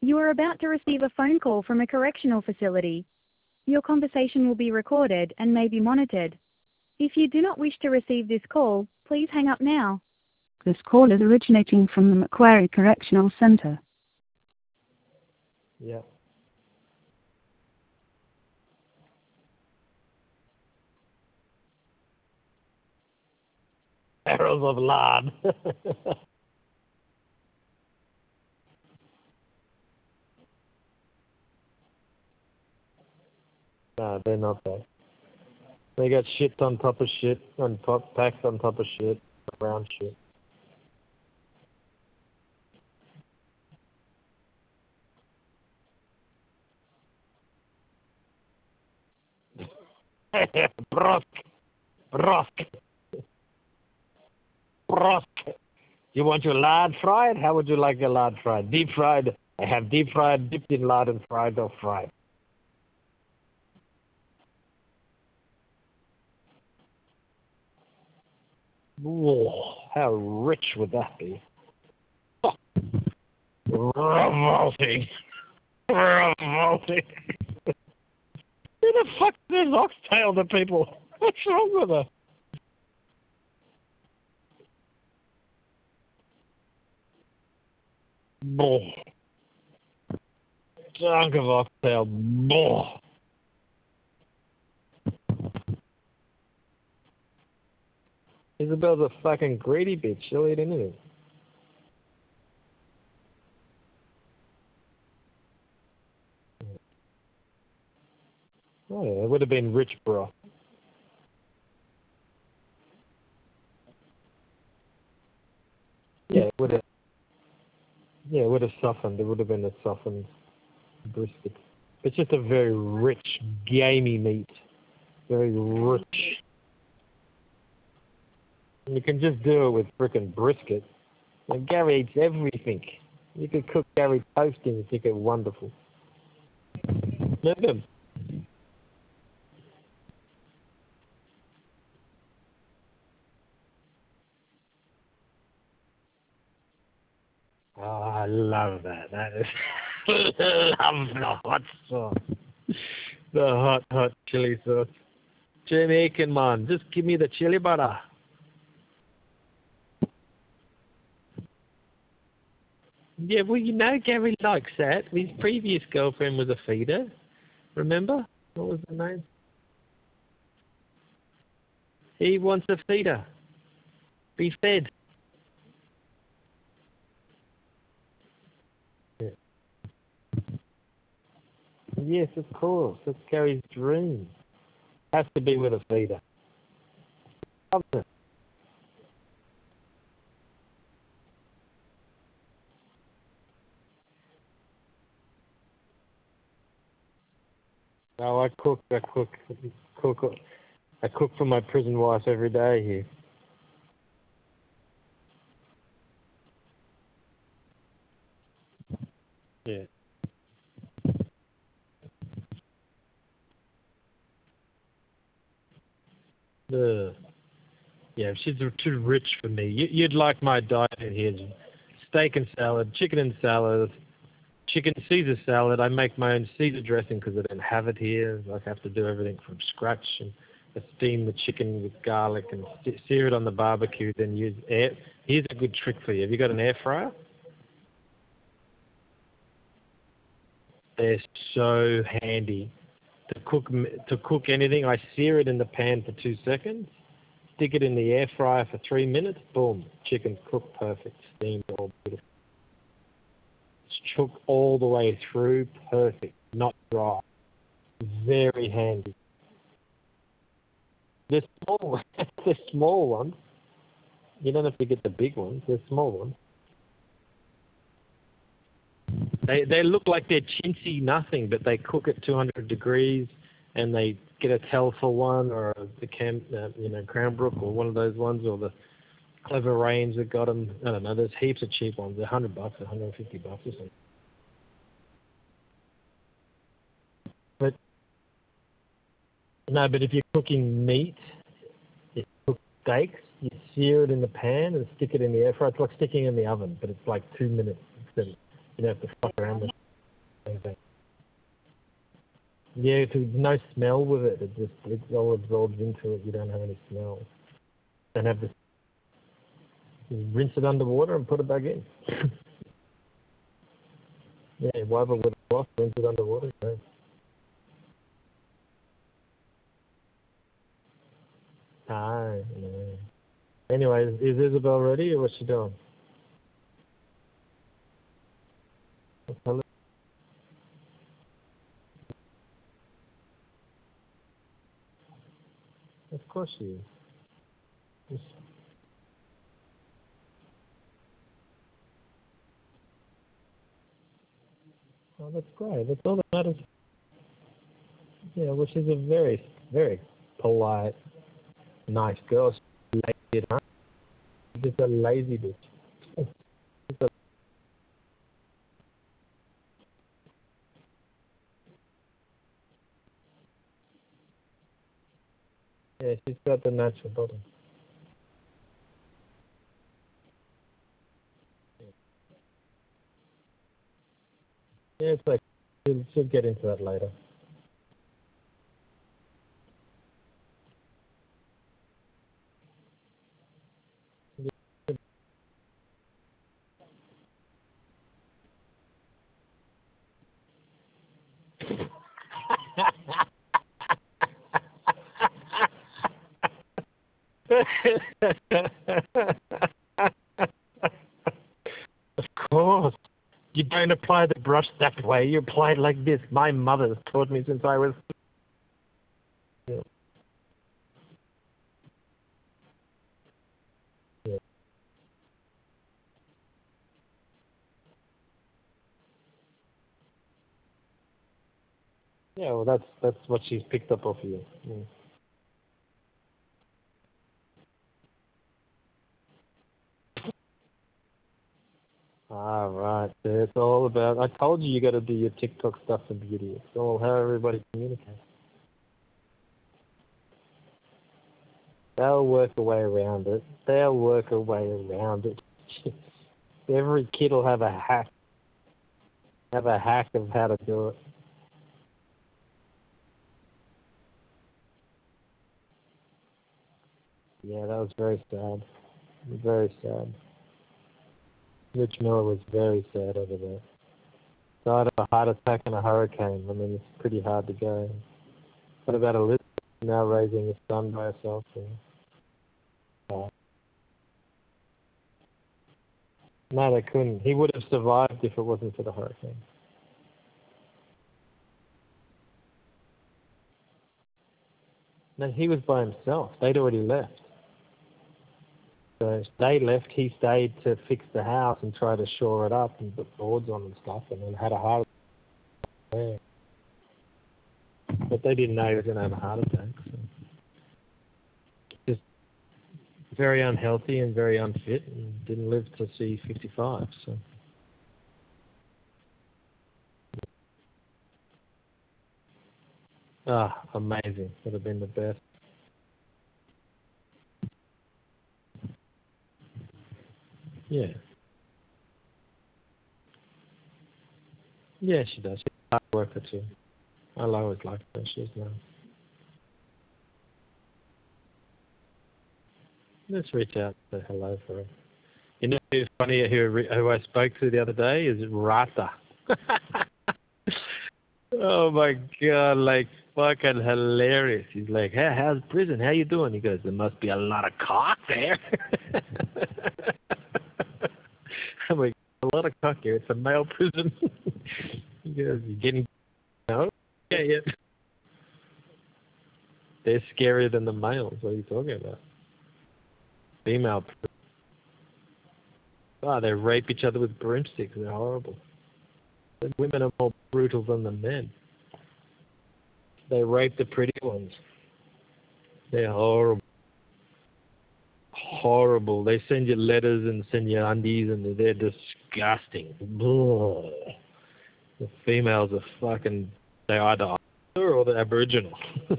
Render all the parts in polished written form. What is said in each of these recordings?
You are about to receive a phone call from a correctional facility. Your conversation will be recorded and may be monitored. If you do not wish to receive this call, please hang up now. This call is originating from the Macquarie Correctional Centre. Yeah. Barrels of lard. No, they're not that. They got shit on top of shit, packs on top of shit, around shit. Brosk. You want your lard fried? How would you like your lard fried? Deep fried? I have deep fried, dipped in lard and fried or fried. Whoa, how rich would that be? Oh, revolting. Revolting. Who the fuck says oxtail to people? What's wrong with her? Bull. Chunk of oxtail. Bull. Isabel's a fucking greedy bitch. She'll eat anything. Oh yeah, it would have been rich broth. Yeah, it would have. Yeah, it would have softened. It would have been a softened brisket. It's just a very rich, gamey meat. Very rich. And you can just do it with frickin' brisket. And Gary eats everything. You could cook Gary toasting and think it wonderful. Look at him. Oh, I love that. That is love the hot sauce. The hot chili sauce. Jamaican man, just give me the chili butter. Yeah, well, you know Gary likes that. His previous girlfriend was a feeder. Remember? What was the name? He wants a feeder. Be fed. Yeah. Yes, of course. That's Gary's dream. Has to be with a feeder. Loves it. No, I cook for my prison wife every day here. Yeah. Yeah, she's too rich for me. You'd like my diet here. Steak and salad, chicken and salad, chicken Caesar salad. I make my own Caesar dressing because I don't have it here. I have to do everything from scratch. And I steam the chicken with garlic and sear it on the barbecue, then use air. Here's a good trick for you. Have you got an air fryer? They're so handy to cook anything. I sear it in the pan for 2 seconds, stick it in the air fryer for 3 minutes, boom, chicken's cooked perfect, steamed all beautiful. It's cooked all the way through, perfect, not dry. Very handy. The small ones. You don't have to get the big ones. They're small ones. They look like they're chintzy nothing, but they cook at 200 degrees, and they get a Telfer one or the Cranbrook or one of those ones, or the Clever Range that got them. I don't know. There's heaps of cheap ones. They're $100, $150 or something. But no, but if you're cooking meat, you cook steaks, you sear it in the pan and stick it in the air fryer. It's like sticking it in the oven, but it's like 2 minutes instead. You don't have to fuck around with it. Yeah, because there's no smell with it. It all absorbs into it. You don't have any smell. Don't have this. Rinse it underwater and put it back in. Yeah, wipe it with a cloth, rinse it underwater. Yeah. Ah, yeah. Anyway, is Isabel ready or what's she doing? Hello? Of course she is. Oh, that's great. That's all that matters. Yeah, well, she's a very, very polite, nice girl. She's lazy, huh? She's just a lazy bitch. Yeah, she's got the natural body. Yeah, it's like she'll get into that later. Of course. You don't apply the brush that way. You apply it like this. My mother taught me since I was. Yeah, yeah. Yeah, well, that's what she's picked up off you. Yeah. Ah, right. So it's all about. I told you got to do your TikTok stuff for beauty. It's all how everybody communicates. They'll work a way around it. They'll work a way around it. Every kid will have a hack. Have a hack of how to do it. Yeah, that was very sad. Very sad. Rich Miller was very sad over that. Died of a heart attack and a hurricane. I mean, it's pretty hard to go. What about Elizabeth now raising a son by herself? And, no, they couldn't. He would have survived if it wasn't for the hurricane. No, he was by himself. They'd already left. So they left. He stayed to fix the house and try to shore it up and put boards on and stuff, and then had a heart attack. But they didn't know he was going to have a heart attack. So. Just very unhealthy and very unfit, and didn't live to see 55. So. Ah, amazing. Would have been the best. Yeah. Yeah, she does. She's a hard worker too. I always liked her. She's nice. Let's reach out and say hello for her. You know who's funny who I spoke to the other day is Rata. Oh my god, like fucking hilarious. He's like, hey, how's prison? How you doing? He goes, there must be a lot of cock there. I'm like, a lot of cock here. It's a male prison. He goes, you getting no? Yeah, yeah. They're scarier than the males. What are you talking about? Female. Oh, they rape each other with broomsticks. They're horrible. The women are more brutal than the men. They rape the pretty ones. They're horrible. Horrible. They send you letters and send you undies and they're disgusting. Ugh. The females are fucking, they're either Islander or they're Aboriginal.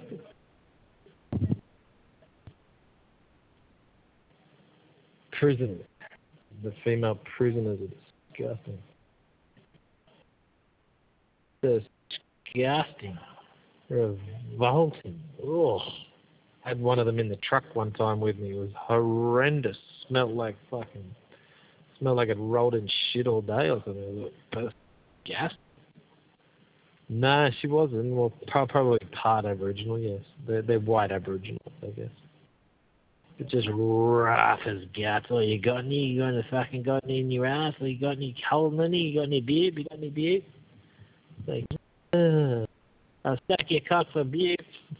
Prisoners. The female prisoners are disgusting. Disgusting. Revolting. Ugh. Had one of them in the truck one time with me. It was horrendous. Smelled like it rolled in shit all day or something. It was gas. No, she wasn't. Well, probably part Aboriginal, yes. They're white Aboriginals, I guess. It's just rough as guts. Oh, you got any? You got any in your ass? Or you got any cold money? You got any beer? You got any beer? Like, I'll stack your cock for beer.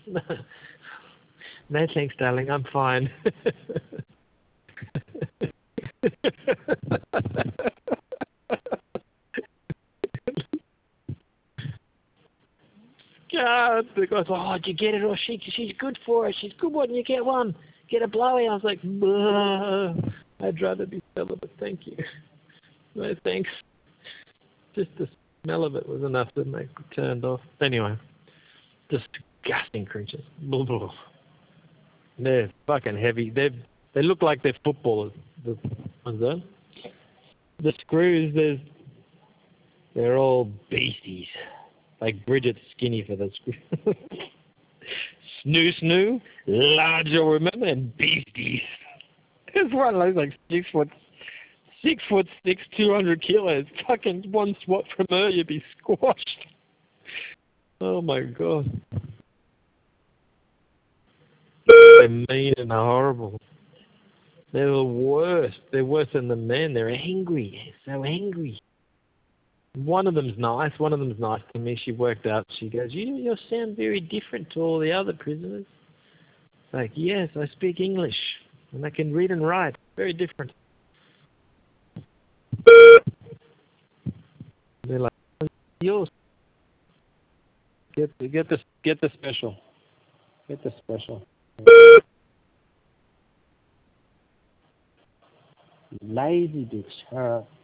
No thanks, darling. I'm fine. God, the guy's like, oh, did you get it? Or she's good for it. She's good one. You get one. Get a blowy. I was like, I'd rather be celibate. Thank you. No, thanks. Just the smell of it was enough to make me turned off. Anyway, disgusting creatures. Blah, blah. They're fucking heavy. They look like they're footballers. What's that? The screws, they're all beasties. Like Bridget's skinny for the screw. Snoo, large, you'll remember, and beasties. There's one of those like 6'6", 200 kilos. Fucking one swat from her, you'd be squashed. Oh my God. They're mean and horrible. They're the worst. They're worse than the men. They're angry. They're so angry. One of them's nice. One of them's nice to me. She worked out. She goes, you sound very different to all the other prisoners. It's like, yes, I speak English. And I can read and write. Very different. They're like, yours. Get the special. Get the special. Lazy bitch.